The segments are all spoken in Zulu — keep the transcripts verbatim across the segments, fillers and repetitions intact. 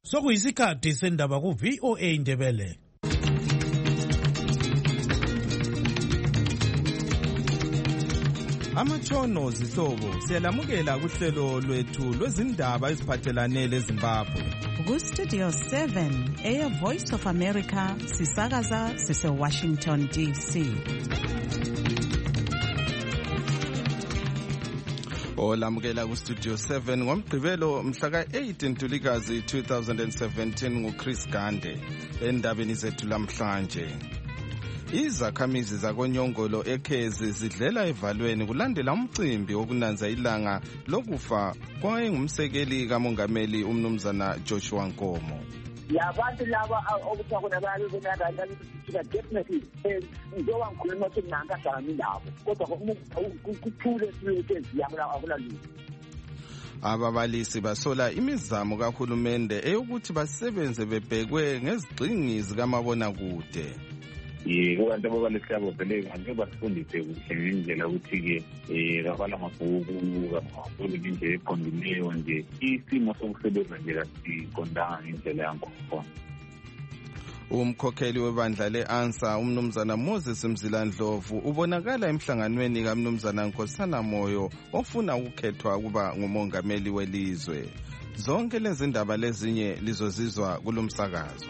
Sokuyisikhathi sendaba ku V O A Indebele. Amatshono zihlobo siyalamukela kuhlelo lwethu lwezindaba eziphathelane leZimbabwe. Ku Studio seven eya Voice of America sisakaza sise Washington D C. Olamukela ku Studio seven ngomgqibelo mhla ka eight Ntulikazi two thousand seventeen nguChris Gande endabeni zethu lamhlanje. Izakhamizi zakonyongolo ekhezi zidlela evalweni kulandela umcimbi wokunanza ilanga lokufa kwayengumsekeli kamongameli umnumzana Joshua Nkomo. Labantu laba okuthiwa khona bayabonakala ukuthi definitely njengoba ngikhuluma ukuthi nangahlangani nabo kodwa kuthule siweke ziyabula akulalutho. Ababalisi basola imizamo kahulumende eyokuthi basebenze bebhekwe ngezigxingi zikamabona kude. Kubantu ababalisihlabo vele ngeke basifundise kuhle ngendlela ukuthi-ke um kabala amabhuku kakhulu ngendlela eqondileyo nje isimo sokusebenza nje kasiqondanga ngendlela yankhona. Umkhokheli webandla le-ANSA umnumzana Moses Mzilandlovu ubonakala emhlanganweni kamnumzana Nkosana Moyo ofuna ukukhethwa kuba ngumongameli welizwe. Zonke lezi ndaba lezinye lizozizwa kulomsakazo.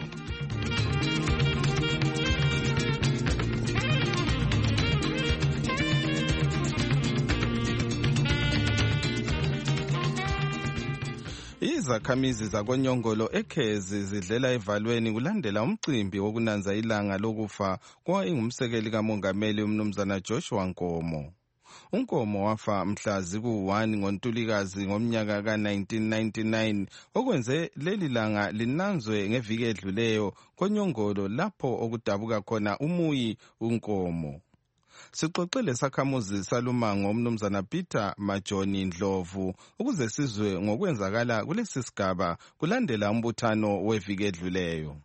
Izakhamizi zakonyongolo ekhezi zidlela evalweni kulandela umcimbi wokunanza ilanga lokufa kwayengumsekeli kamongameli umnumzana Joshua Nkomo. uNkomo wafa mhla ziku one ngoNtulikazi ngomnyaka ka nineteen ninety-nine okwenze leli langa linanzwe ngeviki edluleyo konyongolo lapho okudabuka khona umuyi uNkomo. Sixoxele sakhamuzi salumango umnumzana Peter Majoni Ndlovu ukuze sizwe ngokwenzakala kulesi sigaba kulandela umbuthano weviki edluleyo.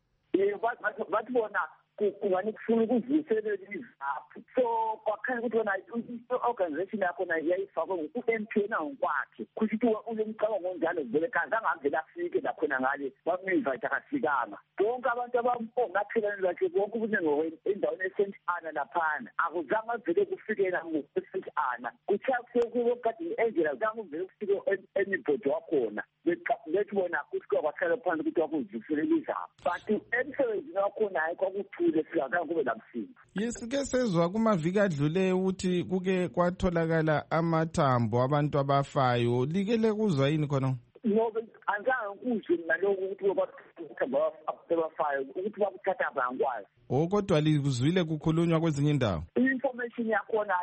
Eh bathi bona kungani kufuna ukuvuselela izaphu so kwakhanya ukuthi wona i-organization yakho na yayifakwe ngu-M P na ngokwakhe kusho ukuthi ulemcabango onjalo vele kazange avele afike lakhona ngale bamivayitha akafikanga bonke abantu abangakhelane lakhe bonke ubuningi endaweni e-Saint Anna laphana akuzange avele kufikela ngo-Saint Anna kuthiwa kusekade i-Angela azange uvele kufike emibhodi wakhona bethi bona kusike kwahlala phansi ukuthi wakuvuselela izaphu but emsebenzini wakhona hayi kwakuthule singazange kube labusinga. Yesike sezwa kumaviki adlule ukuthi kuke kwatholakala amathambo abantu abafayo likele kuzwa yini khona? Ngoba anzange kuzwe naloko ukuthi amathambo abafayo ukuthi bakuthatha bangakwazi. Oh kodwa likuzwile kukhulunywa kwezinye indawo. Information yakhona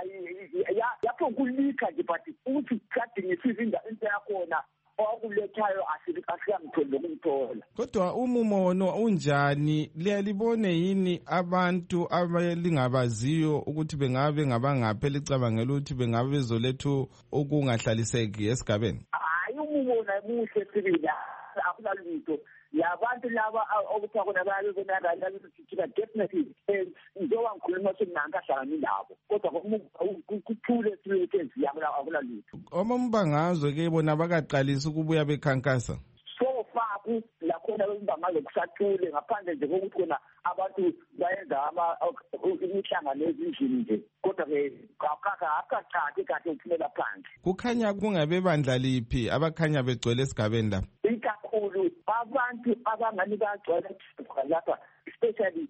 yapho kulika nje but ukuthi kade ngisizinda into yakhona okulethayo asikamtholi lokumthola. Kodwa umumono unjani liyalibone yini abantu abalingabaziyo ukuthi bengabe ngabangaphe licabangela ukuthi bengabe bezolethu okungahlaliseki esigabeni? Hayi umumono muhle sibila akunalutho labantu laba okuthiwa khona bayabonakala ukuthi definitely njengoba ngikhuluma ukuthi nangahlangani nabo kodwa kuthule siweke ziyabula akulalutho. Omambangazwe ke bona bakaqalisa ukubuya bekhankasa so faku lakhona bembangazwe kusathule ngaphandle nje kokuthi khona abantu bayenza ama imihlangano ezindlini nje kodwa ke akacaci kahle ukuphumela phansi. Kukhanya kungabe bandla liphi abakhanya begcwele esigabeni lapha? Ikakhulu abantu abangani bagcwele lapha especially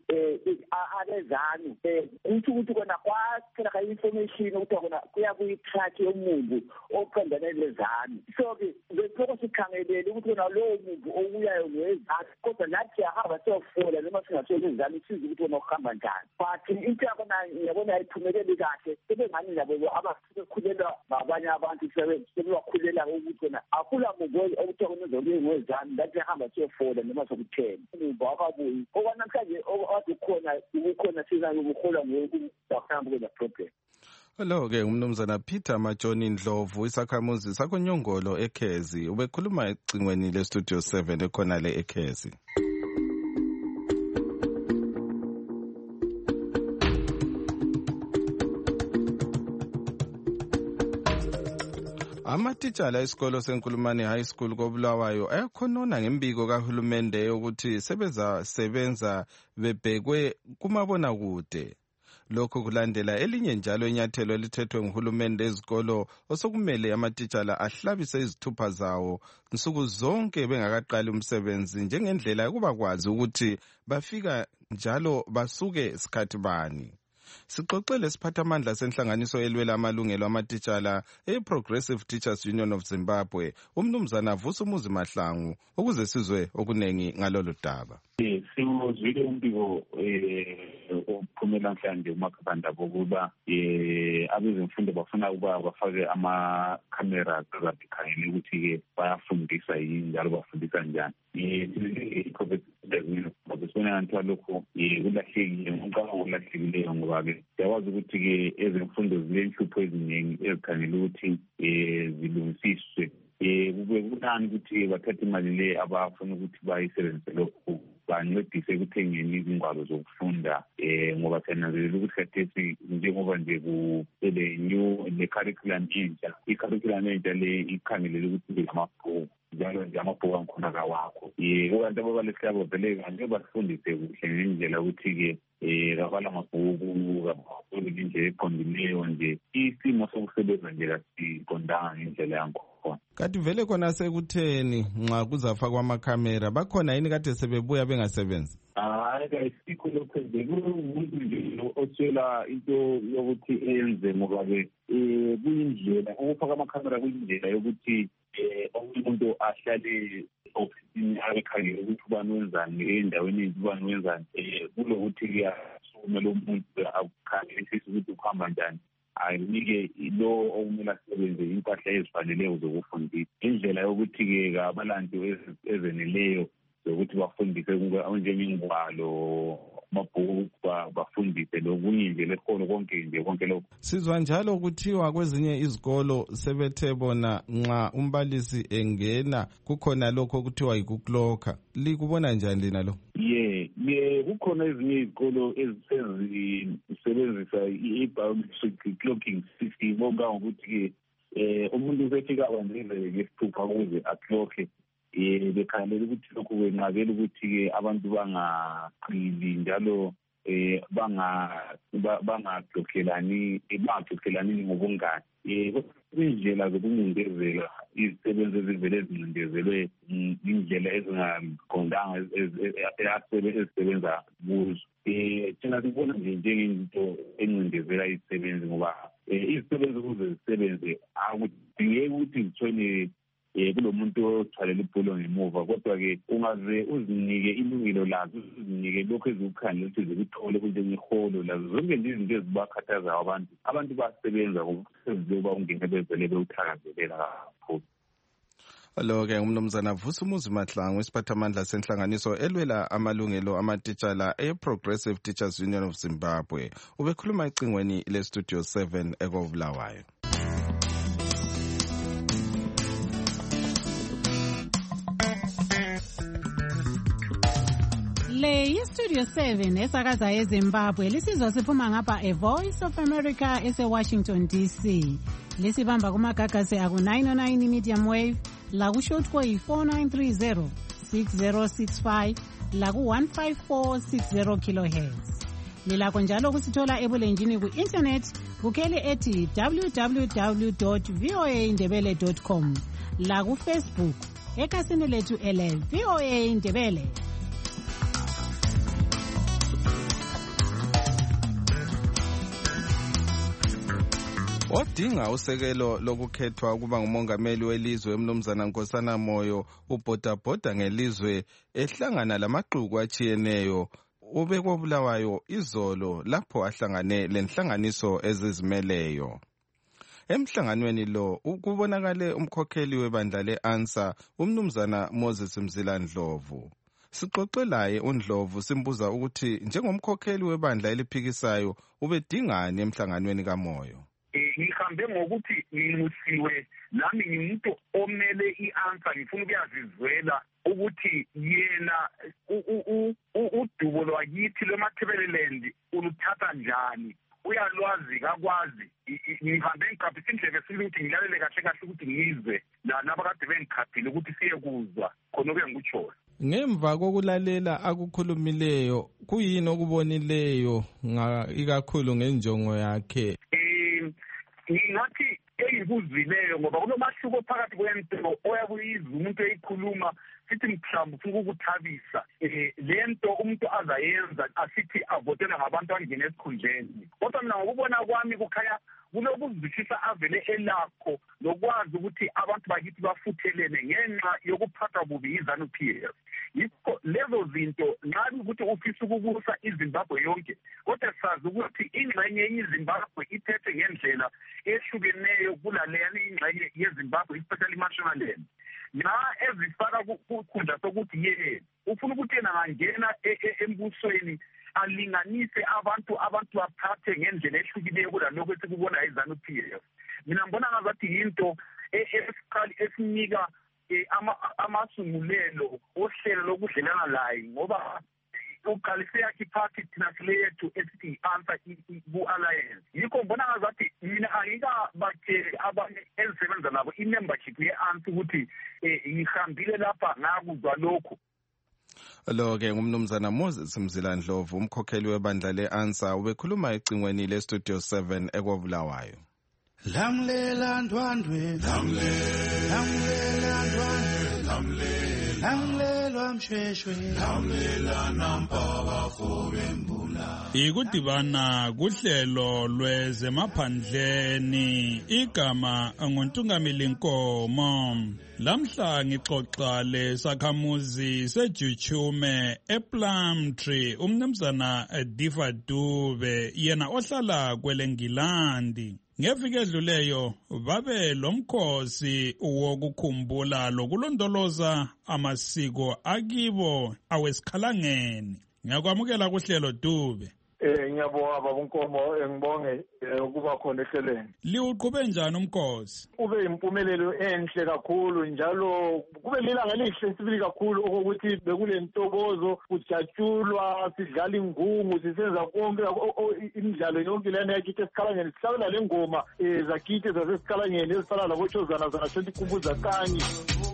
abezanu ukuthi ukuthi kona kwathela information ukuthi kona kuya kuyi-track yomuntu oqondane lezanu so ke lokho sikhangelele ukuthi kona lowo muntu okuyayo ngezanu kodwa nathi ahamba siyofola noma singatholi izanu size ukuthi kona ukuhamba njani but into yakona ngiyabona ayiphumeleli kahle sebengani nabo abakhulelwa ngabanye abantu sebebakhulela ukuthi kona akula muntu okuthiwa kona uzoluye ngezanu nathi ahamba siyofola noma sokuthela umuntu akabuyi namhlanje okukhona ukukhona sizana ukuhola ngokuhamba kwela problem. Hello ke umnumzana Peter Majoni Ndlovu isakhamuzi sakonyongolo ekhezi ubekhuluma ecingweni le Studio seven ekhona le ekhezi. Amatitshala esikolo seNkulumane High School koBulawayo ayakhonona ngembiko kahulumende ukuthi sebeza sebenza bebhekwe kumabonakude. Lokho kulandela elinye njalo inyathelo elithethwe nguhulumende ezikolo osokumele amatitshala ahlabise izithupha zawo nsuku zonke bengakaqali umsebenzi njengendlela yokuba kwazi ukuthi bafika njalo basuke sikhathi bani. Sixoxele siphathamandla senhlanganiso elwela amalungelo amatitshala e-Progressive Teachers Union of Zimbabwe, umnumzana Vusumuzi Mahlangu, ukuze sizwe okunengi ngalolu daba. Eh, siwuzwile umbiko eh ophumela namhlanje uMakhabandaba ukuba eh abezemfundo bafuna ukuba bafake ama-camera azabikhangela ukuthi ke bayafundisa yini njalo bafundisa njani. Eh babesona nto lokho eh kulahlekile umcabango olahlekileyo ngoba ke yawazi ukuthi ke ezemfundo zilenhlupho eziningi ezikhangela ukuthi eh zilungisiswe. Eh kube kunani ukuthi bathathe imali le abafuna ukuthi bayisebenzise lokho bancedise ekuthengeni izingwalo zokufunda eh ngoba senanzelela ukuthi khathesi njengoba nje kule new le curriculum entsha i-curriculum entsha le ikhangelele ukuthi amabhuku njalo nje amabhuku angikhona kawakho eh kukanti ababalisihlabo vele kanje basifundise kuhle ngendlela ukuthi-ke eh kabala amabhuku kakhulu nje eqondileyo nje isimo sokusebenza nje kasiqondanga ngendlela yankho. Kanti vele khona sekutheni nxa kuzafakwa amakhamera bakhona yini kade sebebuya bengasebenzi? Hayi kayisikho lokho nje kumuntu nje otshela into yokuthi enze ngoba ke eh kuyindlela ukufaka amakhamera kuyindlela yokuthi eh umuntu ahlale ofisini abekhangela ukuthi ubani wenzani endaweni ubani wenzani eh kulokuthi ke asumele umuntu akukhangelisise ukuthi ukuhamba njani. Ayinike lo okumele asebenze impahla ezifaneleyo zokufundisa indlela yokuthi-ke abalantu ezeneleyo zokuthi bafundise njengengwalo amabhuku bafundise lokunye nje lesikolo konke nje konke lokho. Sizwa njalo kuthiwa kwezinye izikolo sebethe bona nxa umbalisi engena kukhona lokho okuthiwa yikuklokha. Likubona njani lina lo? ye ye kukhona ezinye izikolo ezisebenzisa i-biometric clocking system bonga ukuthi eh umuntu usefika kwandile ngesithupha ukuze aclocke eh bekhangelela ukuthi lokho kwenqabela ukuthi-ke abantu bangaqili njalo eh banga bangaxoxelani bangaxoxelani ngobungani. Eh indlela zokuncindezela izisebenzi ezivele ezincindezelwe indlela ezingaqondanga ezisebenza kuzo. Eh thina sibona nje njengento encindezela izisebenzi ngoba izisebenzi ukuze zisebenze akudingeki ukuthi zithole eh kulomuntu othwalela ibhulo ngemuva kodwa-ke ungaze uzinike ilungelo lazo uzinike lokho ezikukhangela ukuthi zikuthole kunjengeholo lazo zonke nje izinto ezibakhathazayo abantu abantu basebenza ngokusebenzoba ungene bezele bewuthakazelela kakhulu. Lo-ke umnumzana Vusumuzi Mahlangu isiphathamandla senhlanganiso elwela amalungelo amatitshala e-Progressive Teachers Union of Zimbabwe ubekhuluma ecingweni le-Studio seven ekobulawayo. Le yi-Studio seven esakaza eZimbabwe lisizwa siphuma ngapha A Voice of America ese-Washington D C. Lisibamba kumagagasi aku-nine oh nine medium wave, laku-shortwave four nine three zero, six zero six five, laku-one five four six zero kilohertz. Lilakho njalo kusithola ebulenjini ku-internet kukheli ethi w w w dot voa ndebele dot com, laku-Facebook ekhasini lethu ele VOA Ndebele. Odinga usekelo lokukhethwa ukuba ngumongameli welizwe umnumzana Nkosana Moyo ubhodabhoda ngelizwe ehlangana lamaxuku achiyeneyo ubekobulawayo izolo lapho ahlangane lenhlanganiso ezizimeleyo. Emhlanganweni lo kubonakale umkhokheli webandla le-ANSA umnumzana Moses Mzila Ndlovu. Sixoxe laye uNdlovu simbuza ukuthi njengomkhokheli webandla eliphikisayo ubedingani emhlanganweni kaMoyo. Ngihambe ngokuthi ngimusiwe nami ngimuntu omele i-ANSA ngifuna ukuyazizwela ukuthi yena udubo lwakithi lweMatabeleland uluthatha njani uyalwazi kakwazi ngihambe ngikhaphisa indlebe sile ukuthi ngilalele kahle kahle ukuthi ngizwe nabakade bengikhaphile ukuthi siye kuzwa khona okuye ngikutshoyo. Ngemva kokulalela akukhulumileyo kuyini okubonileyo ikakhulu ngenjongo yakhe? Um ngingathi eyikuzwileyo ngoba kunomahluko phakathi kwento oyakuyizwa umuntu eyikhuluma sithi mhlawumbe ufuna ukuthabisa um le nto umuntu azayenza asithi avotela ngabantu angene esikhundleni. Kodwa mina ngokubona kwami kukhanya kulokuzwisisa avele elakho lokwazi ukuthi abantu bakithi bafuthelene ngenxa yokuphatha bubi iZANU-P F. Yikho lezo zinto nxa ukuthi ufisa ukubusa iZimbabwe yonke, kodwa sazi ukuthi ingxenye yeZimbabwe iphethe ngendlela ehlukeneyo kulaleyana ingxenye yeZimbabwe, especially iMashonaland. Na ezifaka kukhundla sokuthi yena ufuna ukuthi yena angena embusweni alinganise abantu abantu baphathe ngendlela ehlukileyo kulalokho esikubona iZANU-P F. Mina ngibona ngazathi yinto esiqali esinika amasungulelo ohlelo lokudlelana laye ngoba uqalise yakhe iphathi thina sile yethu esithi i-answer ku-alliance. Yikho ngibona ngazathi mina angikabatsheli abanye ezisebenza nabo i-membership ye-answer ukuthi ngihambile lapha ngakuzwa lokhu. Lo-ke ngumnumzana Moses Mzilandlovu, umkhokheli webandla le-answer, ubekhuluma ecingweni le-Studio seven ekwabulawayo. Lamlela ndwandwe, lamlela ndwandwe, lamlelwa mshweshwe, lamlela nampaba fobembula. Ikudibana kuhlelo lwezemaphandleni, igama nguNtungamili Nkomo. Lamhla ngixoxa lesakhamuzi seJuchume ePlumtree, umnumzana Diva Dube, yena ohlala kweleNgilandi. Ngeviki edluleyo babe lomkhosi wokukhumbula lokulondoloza amasiko akibo awesikhalangeni. Ngiyakwamukela kuhlelo Dube. Eh ngiyabonga baba Nkomo, ngibonge ukuba khona ehlelweni. Liuqhube njani umkhosi? Ube impumelelo enhle kakhulu njalo kube lilanga elihle sibili kakhulu ukuthi bekule ntokozo kujatshulwa sidlala ingungu sisenza konke imidlalo yonke lena yakithi esikhalangeni sihlabela le ngoma zakithi zasesikhalangeni ezifana labochozana zana twenty kumbuza kanye.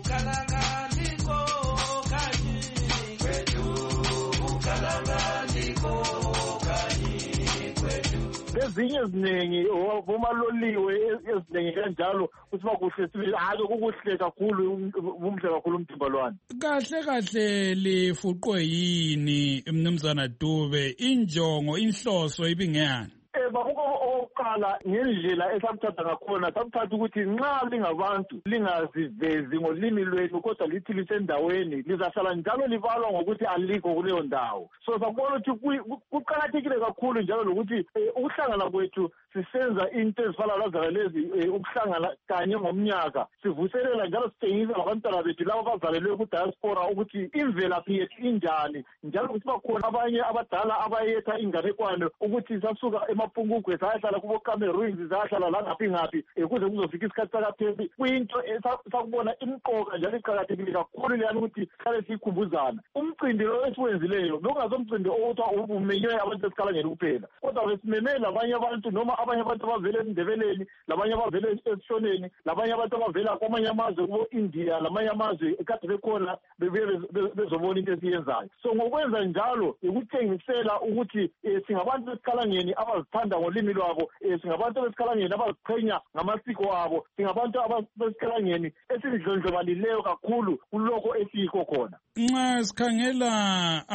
Ezinye eziningi omaloliwe eziningi kanjalo kusiba kuhle sibili ake kukuhle kakhulu umhle kakhulu umthimbalwane. Kahle kahle lifuqwe yini mnumzana Dube, injongo inhloso ibingeyani? Eh babuko oqala ngendlela esakuthatha ngakhona sakuthatha ukuthi nxa lingabantu lingazivezi ngolimi lwenu kodwa lithi lisendaweni lizahlala njalo libalwa ngokuthi alikho kuleyo ndawo. So sakubona ukuthi kuqakathekile kakhulu njalo lokuthi ukuhlangana kwethu sisenza into ezifana lazana lezi ukuhlangana kanye ngomnyaka sivuselela njalo sitshengisa labantwana bethu labo bazalelwe ku-diaspora ukuthi imvelaphi yethu injani njalo kusiba khona abanye abadala abayetha inganekwane ukuthi sasuka emapungugwe sayahlala kubo Cameroons sayahlala la ngaphi ngaphi ukuze kuzofika isikhathi sakaphephi. Kuyinto sakubona imqoka njalo iqakathekile kakhulu leyani ukuthi sihlale sikhumbuzana. Umcimbi lo esiwenzileyo lokungazomcimbi okuthwa umenywe abantu esikhalangeni kuphela kodwa besimemele abanye abantu noma abanye abantu abavela eNdebeleni, labanye abavela eSishoneni, labanye abantu abavela kwamanye amazwe kubo India, lamanye amazwe ekade bekhona bezobona into esiyenzayo. So ngokwenza njalo ukuthengisela ukuthi singabantu besikhalangeni abazithanda ngolimi lwabo, singabantu besikhalangeni abaziqhenya ngamasiko abo, singabantu besikhalangeni esidlondlobalileyo kakhulu kuloko esiyikho khona. Nxa sikhangela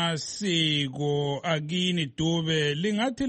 amasiko akini Dube, lingathi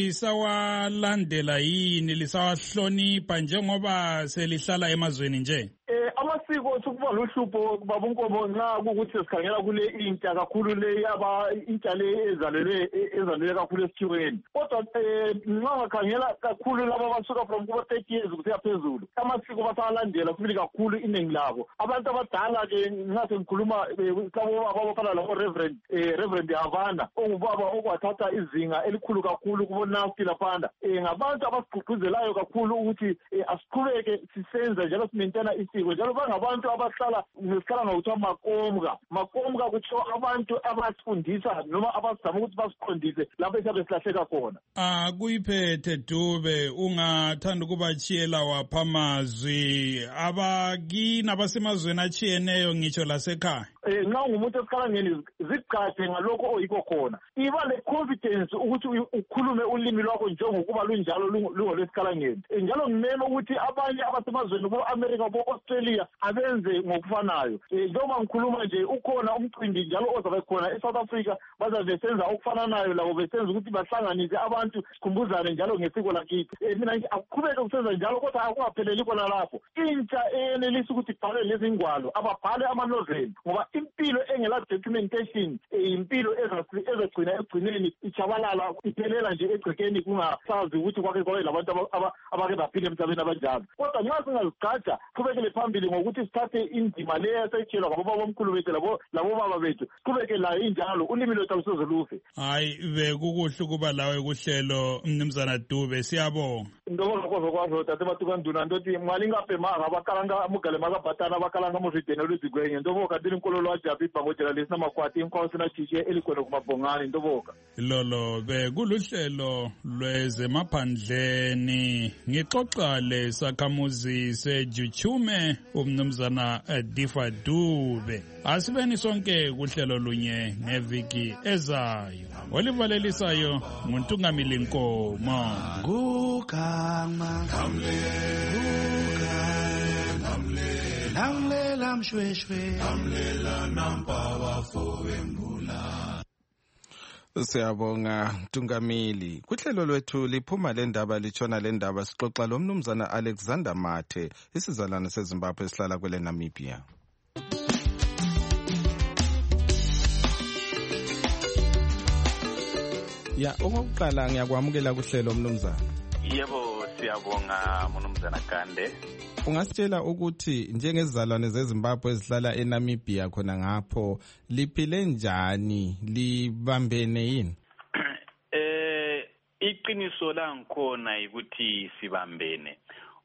lisawalandela yini, lisawahlonipha njengoba selihlala emazweni nje? Eh amasiko sokuba lohlupho baba Nkomo nxa ukuthi sikhangela kule intsha kakhulu le aba intsha le ezalelwe ezalelwe kakhulu esikhiweni. Kodwa eh nxa ngakhangela kakhulu laba abasuka from kuba thirty years kusiya phezulu, amasiko basalandela kubili kakhulu iningi labo. Abantu abadala ke nxa sengikhuluma labo abafana labo Reverend eh Reverend Havana ongubaba okwathatha izinga elikhulu kakhulu kubonasi laphanda. Eh ngabantu abasigqugquzelayo kakhulu ukuthi asiqhubeke sisenza njalo simentana isiko njalo bangabantu abahlala ngesikhala ngokuthiwa makomka makomka kuthiwa abantu abasifundisa noma abazama ukuthi basiqondise lapho esiyabe silahleka khona. Ah, kuyiphethe Dube, ungathanda ukubachiyela wapha amazwi abakini abasemazweni achiyeneyo ngitsho lasekhaya. Eh nxa ungumuntu esikhalangeni zigcade ngalokho oyikho khona. Iba le confidence ukuthi ukhulume ulimi lwakho njengokuba lunjalo lungolwesikhalangeni. Njalo ngimema ukuthi abanye abasemazweni bo-America bo-Australia abenze ngokufanayo. Njengoba ngikhuluma nje ukhona umcimbi njalo ozabe khona eSouth Africa bazabe senza okufananayo labo besenza ukuthi bahlanganise abantu sikhumbuzane njalo ngesiko lakithi. Mina akuqhubeke ukusenza njalo kodwa akungapheleli khona lapho. Intsha enelisa ukuthi ibhale lezi ngwalo ababhale ama-novel ngoba impilo engela documentation impilo ezagcina egcineni ichabalala iphelela nje egcekeni kungasazi ukuthi kwake kwabe labantu abake baphila emhlabeni abanjalo. Kodwa nxa singazigqaja qhubekele phambili ngokuthi sithathe indima leyo esetshelwa ngabobaba omkhulu bethu labo labobaba bethu qhubeke layo injalo ulimi lwethu alusoze lufe. Hayi bekukuhle ukuba lawe kuhlelo Mnumzana Dube, siyabonga. Ndobonga kwazo kwazo tate batukanduna ndothi mwalingapemanga abakalanga amugale makabhatana abakalanga muzvidene lwezigwenye ndoboka ndili nkololo wajabi ibhangojela lesina makwati inkosi sina chiche elikhona kumabhongani ndoboka. Lolo bekuluhlelo lwezemaphandleni ngixoxa lesakhamuzi seJuchume uMnumzana Difa Dube. Asibeni sonke kuhlelo lunye ngeviki ezayo. Olivalelisayo nguNtungamili Nkomo. Gugama Gamle Gamle Gamle lamshweshwe Gamle la nampa bafowembula. Siyabonga Ntungamili. Kuhlelo lwethu liphuma le ndaba litshona le ndaba sixoxa lo Mnumzana Alexander Mathe isizalwane seZimbabwe esihlala kwele Namibia. Ya okokuqala ngiyakwamukela kuhlelo Mnumzana. Yebo siyabonga Mnumzana Kande. Ungasitshela ukuthi njengezizalwane zeZimbabwe ezihlala eNamibia khona ngapho liphile njani, libambene yini? Eh iqiniso la ngikhona ukuthi sibambene.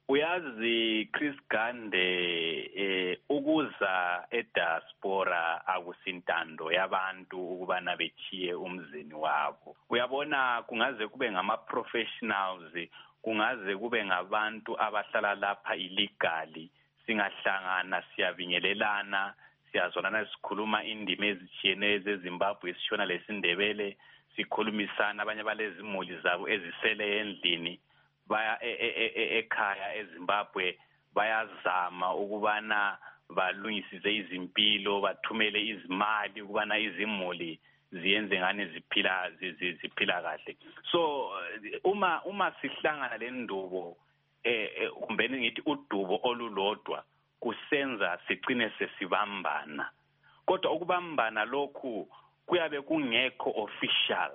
Uyazi Chris Gande eh ukuza ediaspora akusintando yabantu ukubana bechiye umzini wabo. Uyabona kungaze kube ngama professionals, kungaze kube ngabantu abahlala lapha illegally, singahlangana siyabingelelana, siyazonana sikhuluma indimi ezitshiyeneyo zeZimbabwe sishona lesindebele, sikhulumisana abanye balezimuli zabo ezisele endlini baya ekhaya eZimbabwe bayazama ukubana balungisise izimpilo, bathumele izimali ukubana izimuli ziyenze ngane ziphila ziphila kahle. So uma uma sihlangana le ndubo eh kumbe ngithi udubo olulodwa kusenza sicine sesibambana. Kodwa ukubambana lokhu kuyabe kungekho official.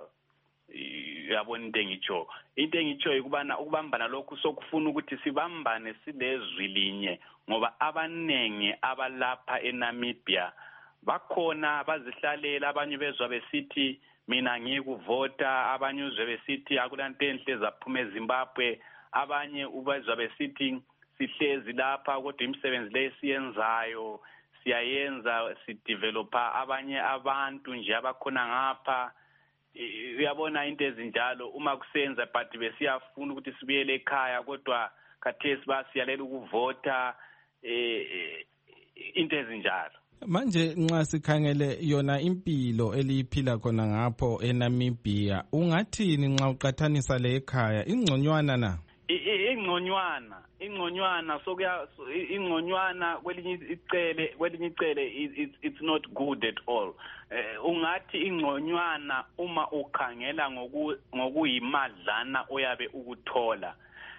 Yabona into engitsho into engitsho ikubana ukubambana lokhu sokufuna ukuthi sibambane silezwi linye ngoba abanengi abalapha eNamibia bakhona bazihlalela, abanye bezwa besithi mina ngikuvota, abanye uzwe besithi akulanto enhle zaphuma eZimbabwe, abanye ubezwa besithi sihlezi lapha kodwa imisebenzi lesiyenzayo siyayenza sidevelopa abanye abantu nje abakhona ngapha. Uyabona into ezinjalo uma kusenza but besiyafuna ukuthi sibuyele ekhaya kodwa khathesi basiyalela ukuvota eh into ezinjalo. Manje nxa sikhangele yona impilo eliyiphila khona ngapho eNamibia ungathini nxa uqathanisa le ekhaya ingconywana na? Ingconywana ingconywana sokuya ingconywana kwelinye icele kwelinye icele it's not good at all. Ungathi ingconywana uma ukhangela ngokuyimadlana oyabe ukuthola.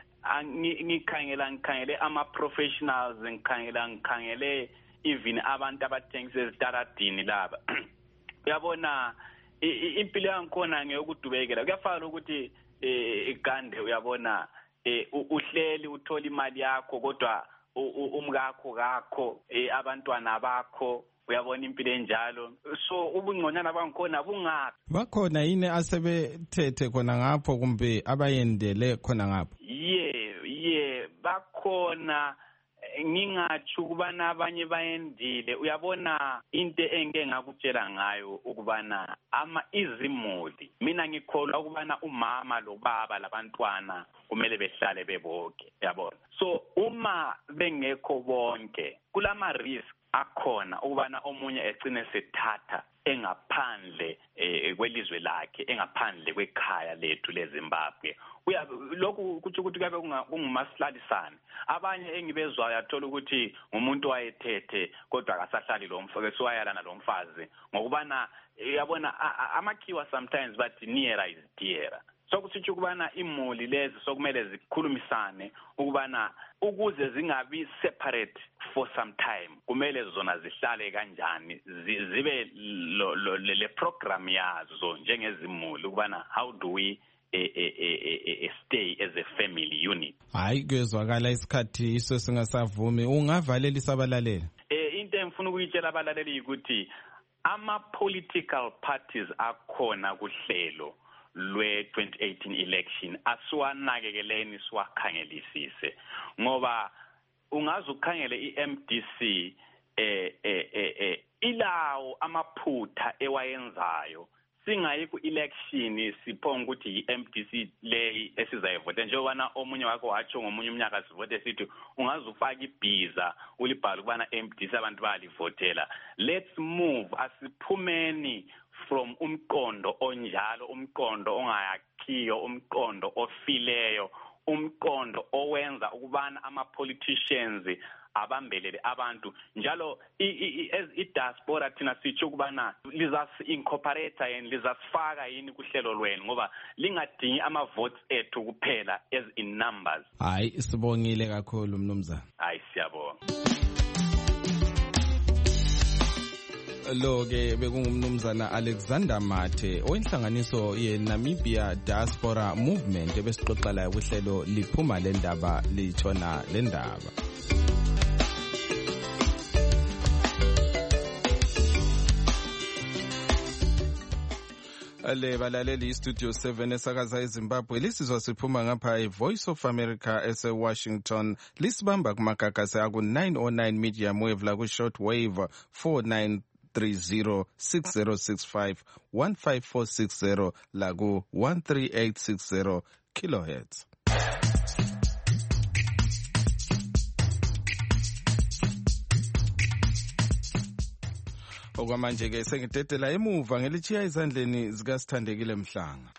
Ngikhangela ngikhangele ama professionals, ngikhangela ngikhangele even abantu abathengisa ezitaradini laba. Uyabona impilo yangikhona ngeyokudubekela. Kuyafana ukuthi igande uyabona eh uhleli uthola imali yakho kodwa umkakho kakho abantwana bakho uyabona impilo enjalo. So ubungconyana bangikhona bungapi? Bakhona yini asebethethe khona ngapho kumbe abayendele khona ngapho? Yeah yeah bakhona ngingathi ukubana abanye bayendile uyabona into engeke ngakutshela ngayo ukubana ama izimuli mina ngikholwa ukubana umama lo baba labantwana kumele behlale bebonke yabona so uma bengekho bonke kulama risk akhona ukubana omunye egcine sethatha engaphandle eh, kwelizwe lakhe engaphandle kwekhaya lethu leZimbabwe uya lokhu kuthi ukuthi kabe kungumasilalisana abanye engibezwayo athola ukuthi umuntu wayethethe kodwa akasahlali lo mfazi siwayalana lo mfazi ngokubana uyabona amakhiwa sometimes but nearer is dearer sokuthi ukubana imuli lezi sokumele zikhulumisane ukubana ukuze zingabi separate for some time kumele zona zihlale kanjani zibe le program yazo njengezimuli ukubana how do we A, a, a, a stay as a family unit. Hayi kezwakala isikhathi iso singasavumi ungavalela isabalaleli. Eh into engifuna ukuyitshela abalaleli ukuthi ama political parties akhona kuhlelo lwe twenty eighteen election asiwanakekeleni siwakhangelisise ngoba ungaze ukhangele iM D C eh eh eh ilawo amaphutha ewayenzayo singayi ku election siphonga ukuthi iM D C le esizayivota njengoba omunye wakho watsho ngomunye umnyaka sivote sithi ungaze ufaka ibhiza ulibhala kubana iM D C abantu bayalivotela let's move asiphumeni from umqondo onjalo umqondo ongayakhiyo umqondo ofileyo umqondo owenza ukubana ama politicians abambelele abantu njalo i-diaspora thina sitsho ukubana lizasi-incorporate yini lizasifaka yini kuhlelo lwenu ngoba lingadingi ama-votes ethu kuphela as in numbers. Hayi sibongile kakhulu mnumzana. Hayi siyabonga. Lo-ke bekungumnumzana Alexander Mathe owenhlanganiso ye-Namibia Diaspora Movement ebesixoxa layo kuhlelo liphuma le ndaba litshona le ndaba. Ale balaleli istudio seven esakaza eZimbabwe lisizwa siphuma ngapha eVoice of America ese Washington lisibamba kumagagasi aku nine oh nine medium wave la ku short wave four nine three zero six zero six five one five four six zero la ku one three eight six zero kilohertz. Okwamanje ke sengidedela emuva ngelichiya izandleni zikaSithandekile Mhlanga.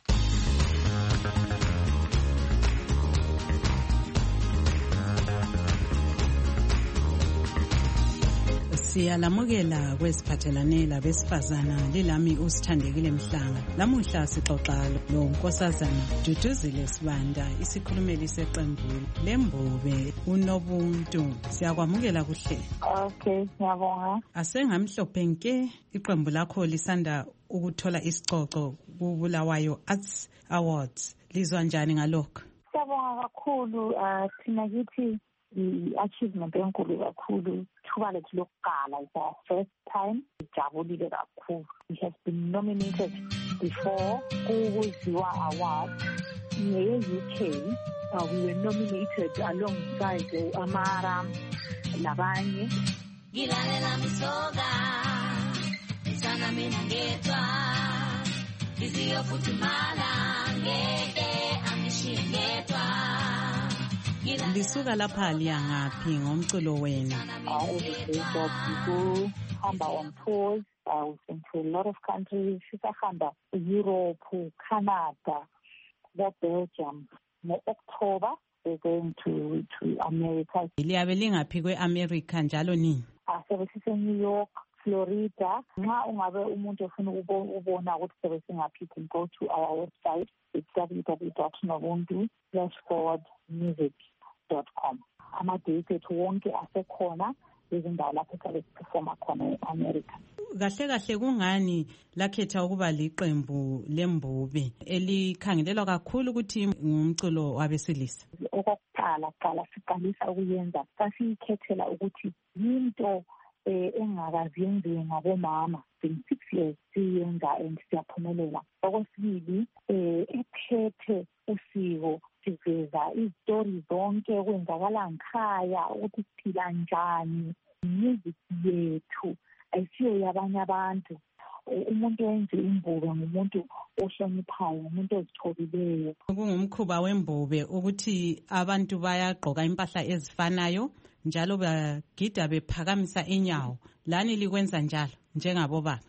Siyalamukela kwesiphathelane labesifazana lilami uSithandekile Mhlanga. Lamuhla sixoxa lo nkosazana Duduzile Sibanda isikhulumeli seqembu lembube uNobuntu. Siyakwamukela kuhle. Okay, ngiyabonga. Asengamhlophe nke iqembu lakho lisanda ukuthola isicoco kuBulawayo Arts Awards. Lizwa njani ngalokho? Siyabonga kakhulu thina kithi i-achievement enkulu kakhulu thuba lethu lokuqala is our first time sijabulile kakhulu. We have been nominated before kuziwa awards nge-U K. Uh, we were nominated alongside Amara labanye. Gilalela misoga isana mina ngetwa iziyo futhi mala ngeke angishingetwa. Lisuka lapha liya ngaphi ngomculo wena? Hamba on tours. Uh, we've been to a lot of countries. Sisahamba Europe, Canada, Belgium. No October we're going to to America. Liyabe lingaphi kwe-America njalo nini? Ah, sebesise New York, Florida. Nxa ungabe umuntu ofuna ukubona ukuthi sebesingaphi, you can go to our website. It's w w w dot nobuntu slash forward music dot com. Amadate ethu wonke asekhona izindawo lapho sabe siperforma khona e-America. Kahle kahle kungani lakhetha ukuba liqembu lembube elikhangelelwa kakhulu ukuthi ngumculo wabesilisa? Okokuqala qala siqalisa ukuyenza sasiyikhethela ukuthi into eh engakazi yenziwe ngabomama twenty-six years siyenza and siyaphumelela. Okwesibili eh ephethe usiko siveza izitori zonke kwenzakala ngikhaya ukuthi siphila njani, music yethu ayisiyo yabanye abantu. Umuntu wenze imbube ngumuntu ohloniphayo, umuntu ozithobileyo. Kungumkhuba wembube ukuthi abantu bayagqoka impahla ezifanayo njalo bagida bephakamisa inyawo. Lani likwenza njalo njengabo baba?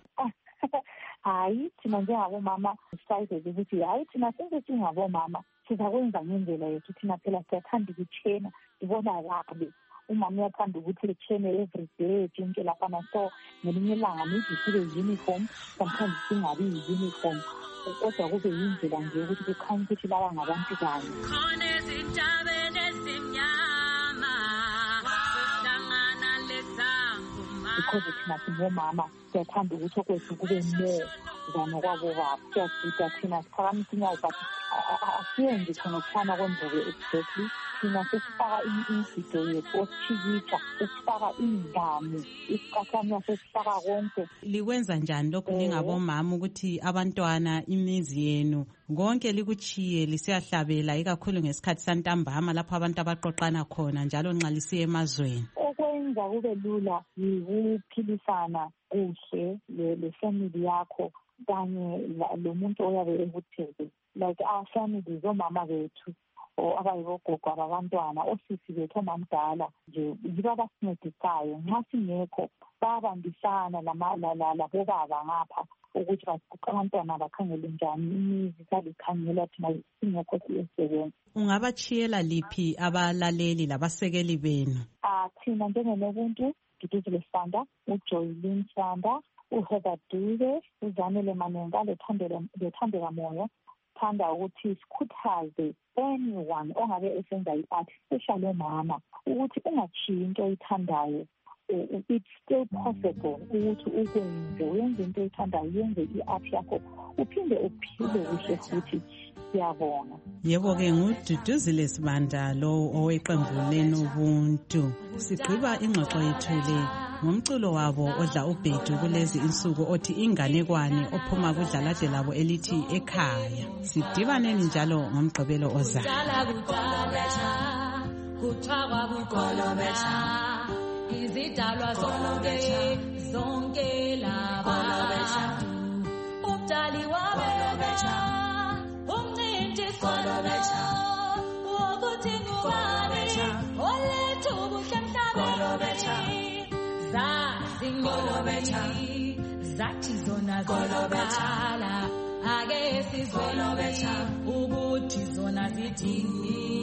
Hayi, thina njengabomama decided ukuthi hayi thina senze singabomama sizakwenza ngendlela yethu. Thina phela siyathanda ukuchena, ibona kahle. Umama uyathanda ukuthi lechene every day tshintshe lapha, so ngelinye ilanga nizisibe uniform, sometimes singabi uniform, kodwa kube yindlela nje ukuthi kukhanya ukuthi laba ngabantu kanye. Khona ezintabeni ezimnyama sihlangana lesangoma, because thina singomama siyathanda ukuthi okwethu kube more than okwabo baba. Siyagida thina siphakamisa inyawo, but asiyenzi khona ukuthana kwembuke exactly. Thina sesifaka ividiyo yethu ositshikitsha, sesifaka ingane, isiqathanya sesifaka konke. Likwenza njani lokhu ningabomama ukuthi abantwana, imizi yenu konke likuchiye lisiyahlabela, ikakhulu ngesikhathi santambama lapho abantu abaqoqana khona njalo nxa lisiya emazweni? Okwenza kube lula yikuphilisana kuhle le family yakho kanye lo muntu oyabe ekuthele, like our families, omama bethu o abayibogogo abantwana, osisi bethu, omamdala nje yiba basincedisayo. Nxa singekho babambisana labobaba ngapha ukuthi abantwana bakhangele njani, imizi salikhangela thina singekho siyesebenza. Ungabachiyela liphi abalaleli labasekeli benu? Ah, thina njengenobuntu Duduzile Sanda, uJoylin Sanda, uHeather Dube, uZanele Manenga, lethandela moyo. Thanda ukuthi sikhuthaze anyone ongabe esenza i-art, especially omama, ukuthi ungachiyi into oyithandayo. It's still possible ukuthi ukwenze, uyenze into oyithandayo, uyenze i-art yakho, uphinde uphile kuhle futhi. Siyabonga. Yebo-ke nguDuduzile Sibanda lo oweqembu leNobuntu. Sigqiba ingxoxo yethu le ngomculo wabo odla ubhedu kulezi insuku othi inganekwane, ophuma kudlalade labo elithi ekhaya. Sidibaneni njalo ngomgqibelo ozayo. Kuthakwa kukolobetha izidalwa zonke zonke laba umdali wabetha umncinti kolobetha wokuthi ngubani olethu buhle emhlabeni zazingolobetha zathi zona zolobetha ake sizolobetha ukuthi zona zithini.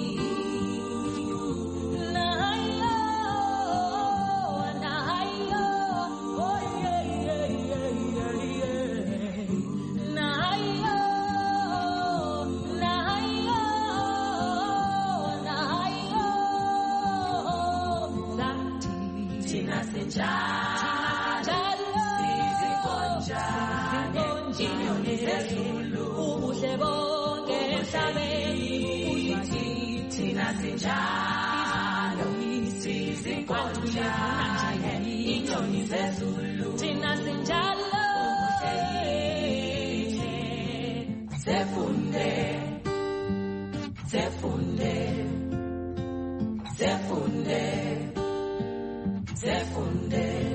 Ubuhle bonke emhlabeni thina sinjalo sizinkonja inyoni zezulu thina sinjalo sefunde sefunde sefunde sefunde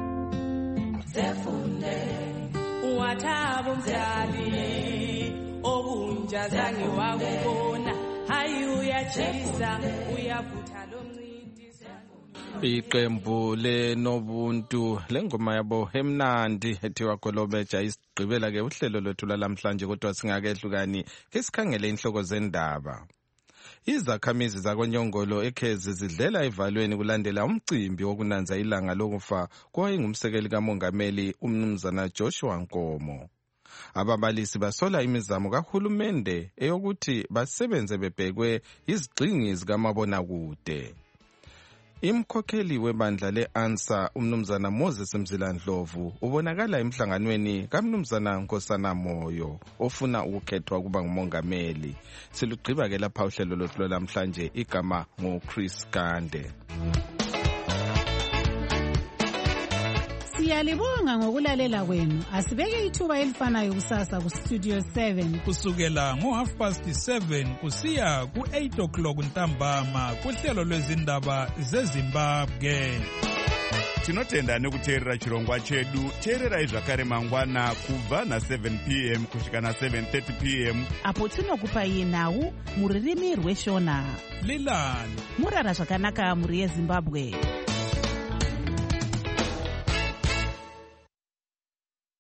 sefunde wathabo mdali obunja zange wakubona hayi uyajisa uyavutha lomncidi. Iqembu leNobuntu lengoma yabo emnandi ethiwa Kolobetha isigqibela ke uhlelo lwethu lamhlanje, kodwa singakehlukani ke sikhangele inhloko zendaba. Izakhamizi zakoNyongolo ekhezi zidlela evalweni kulandela umcimbi wokunanza ilanga lokufa kwayingumsekeli kamongameli umnumzana Joshua Nkomo. Ababalisi basola imizamo kahulumende eyokuthi basebenze bebhekwe izigcingi zikamabonakude. Imkhokheli webandla le-ANSA umnumzana Moses Mzilandlovu ubonakala emhlanganweni kamnumzana Nkosana Moyo ofuna ukukhethwa kuba ngumongameli. Silugqiba ke lapha uhlelo lwethu lamhlanje, igama ngoChris Kande. Siyalibonga ngokulalela kwenu. Asibeke ithuba elifanayo kusasa ku Studio seven. Kusukela ngo half past seven kusiya ku eight o'clock ntambama kuhlelo lwezindaba zeZimbabwe. Tinotenda nekuteerera chirongwa chedu. Teererai zvakare mangwana kubva na seven p m kusvika na seven thirty p m apo tinokupai nhau muririmi rweshona. Lilani murara zvakanaka muri yeZimbabwe.